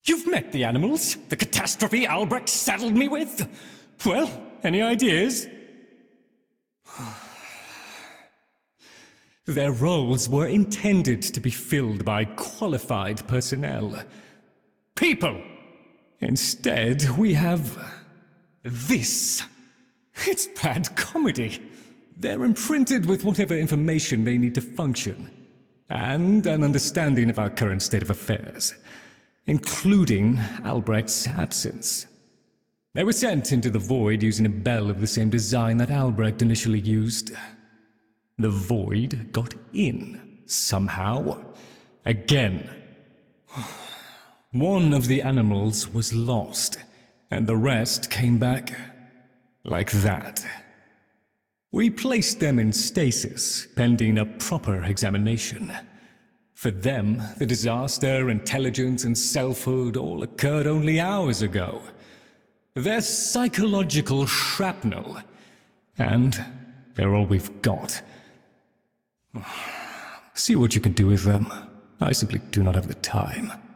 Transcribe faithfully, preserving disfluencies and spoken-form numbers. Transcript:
You've met the animals, the catastrophe Albrecht saddled me with? Well, any ideas? Their roles were intended to be filled by qualified personnel. People! Instead, we have... this. It's bad comedy. They're imprinted with whatever information they need to function, and an understanding of our current state of affairs, including Albrecht's absence. They were sent into the Void using a bell of the same design that Albrecht initially used. The Void got in, somehow. Again. One of the animals was lost, and the rest came back like that. We placed them in stasis, pending a proper examination. For them, the disaster, intelligence, and selfhood all occurred only hours ago. They're psychological shrapnel, and they're all we've got. See what you can do with them. I simply do not have the time.